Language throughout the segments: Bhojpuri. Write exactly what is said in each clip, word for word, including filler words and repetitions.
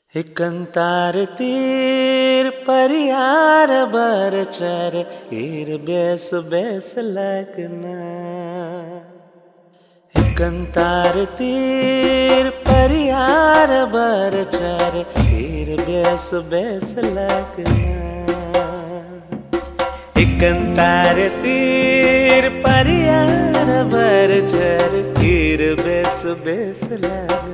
एकंतार तीर परियार बरचर ईर बेस बेस लगना। एकंतार तीर परियार बरचर ईर बेस बेस लगना। एकंतार तीर परियार बरचर ईर बेस बेस लगना।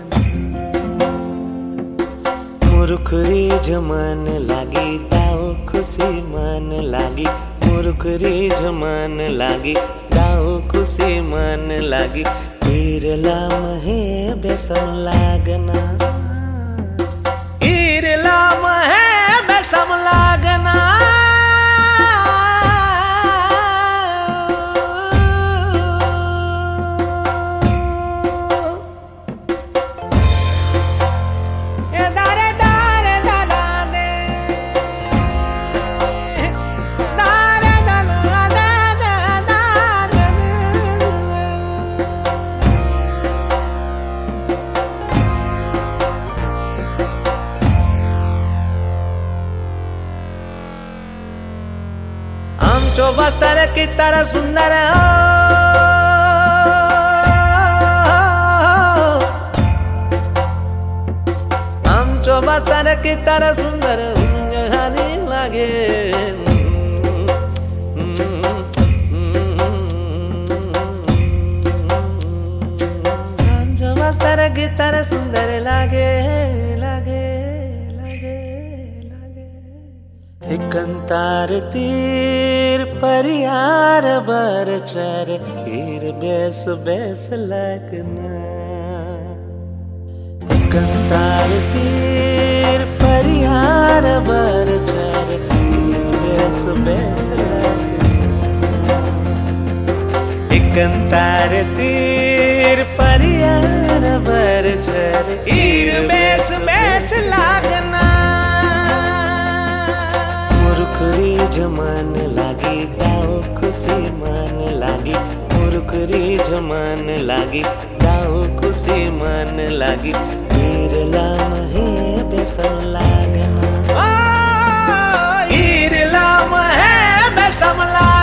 मुरुखरी जमान लागी दाओ खुशी मन लागी। मुरुखरी जमान लागी दाओ खुशी मन लागी। ईरला महे बेसम लागना। ईरला महे बेसम लागना। आमचो बस्तर की तरह सुंदर हो। आमचो बस्तर की तरह सुंदर हानी लागे। आमचो बस्तर की तरह सुंदर लागे लागे लागे लागे। एकंतार तीर परियार बरचर ईर बेस बेस लगना। एकंतार तीर परियार बरचर ईर बेस बेस लगना। एकंतार तीर परियार बरचर ईर बेस बेस लगना। मुरुखरी जमान लागी दाओ खुशी मन लागी। मुरुखरी जमान लागी दाओ खुशी मन लागी। ईरला महे बेसम लागना। ईरला महे बेसम लागना।